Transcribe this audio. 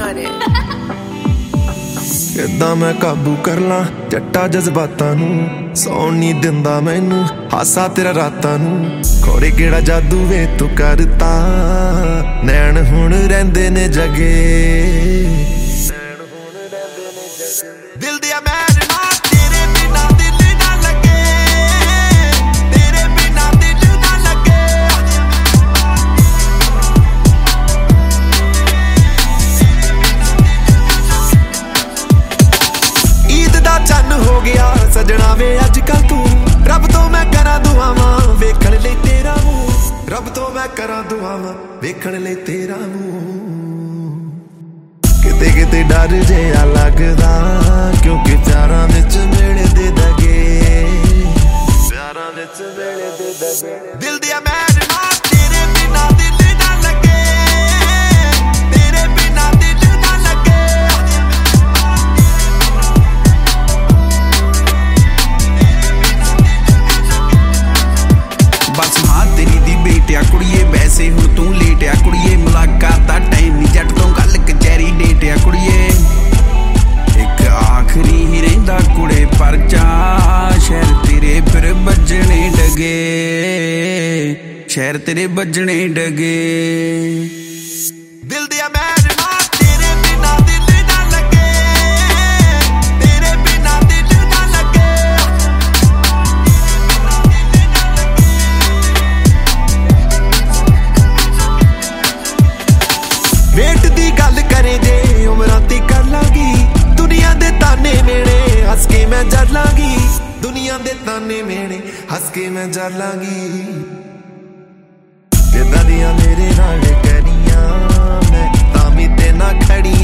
on it. ਕਿੱਦਾਂ ਮੈਂ ਕਾਬੂ ਕਰ ਲਾਂ ਜੱਟਾ ਜਜ਼ਬਾਤਾਂ ਨੂੰ, ਸੌਣ ਨਹੀਂ ਦਿੰਦਾ ਮੈਨੂੰ ਹਾਸਾ ਤੇਰਾ ਰਾਤਾਂ ਨੂੰ। ਖੋਰੇ ਕਿਹੜਾ ਜਾਦੂ ਵੇ ਤੂੰ ਕਰਤਾ, ਨੈਣ ਹੁਣ ਰਹਿੰਦੇ ਨੇ ਜਗੇ, ਨੈਣ ਹੁਣ ਰਹਿੰਦੇ ਨੇ ਜਗੇ। ਦਿਲ ਦੀਆਂ ਮੈਰਨਾ ਤੇਰੇ ਬਿਨਾਂ ਦਿਲ ਨਾ ਲੱਗੇ, ਤੇਰੇ ਬਿਨਾਂ ਦਿਲ ਨਾ ਲੱਗੇ। ਈਦ ਦਾ ਚੰਨ ਹੋ ਗਿਆ ਸਜਣਾ ਵੇ ਅੱਜ ਕੱਲ ਤੂੰ, ਰੱਬ ਤੋਂ ਮੈਂ ਕਰਾਂ ਦੁਆਵਾਂ ਵੇਖਣ ਲਈ ਤੇਰਾ ਮੂੰਹ, ਰੱਬ ਤੋਂ ਮੈਂ ਕਰਾਂ ਦੁਆਵਾਂ ਵੇਖਣ ਲਈ ਤੇਰਾ ਮੂੰਹ। ਕਿਤੇ ਕਿਤੇ ਡਰ ਜਿਹਾ ਲੱਗਦਾ ਕਿਉਂਕਿ ਪਿਆਰਾਂ ਵਿੱਚ ਮਿਲਦੇ ਦਗੇ, ਪਿਆਰਾਂ ਵਿੱਚ ਮਿਲਦੇ ਦਗੇ। ਦਿਲ ਦੀਆਂ ਮੈਰਨਾ ਤੇਰੇ ਬਿਨਾਂ ਦਿਲ ਨਾ ਲੱਗੇ, ਤੇਰੇ ਬਿਨਾਂ ਦਿਲ ਨਾ ਲੱਗੇ। बस मां तेरी दी बेटिया कुड़िए वैसे हुण तू लेटिया कुड़िए, मुलाकात दा टाइम नहीं जट तो गल कचहरी डेटिया कुड़िए। एक आखरी ही रहिंदा कुड़े परचा, शहर तेरे फिर बजने डगे, शहर तेरे बजने डगे। दिल दिया मैरना तेरे बिना दिल ना लगे, तेरे बिना दिल ना लगे। वेट दी गल करे जे उमरां ते कर लांगी, दुनिया दे ताने मेने हस के मैं जर लांगी, दुनिया दे ताने मेने हस के मैं जर लांगी। जिद्दां दियां मेरे नाल करियां मैं तां भी ते ना खड़ी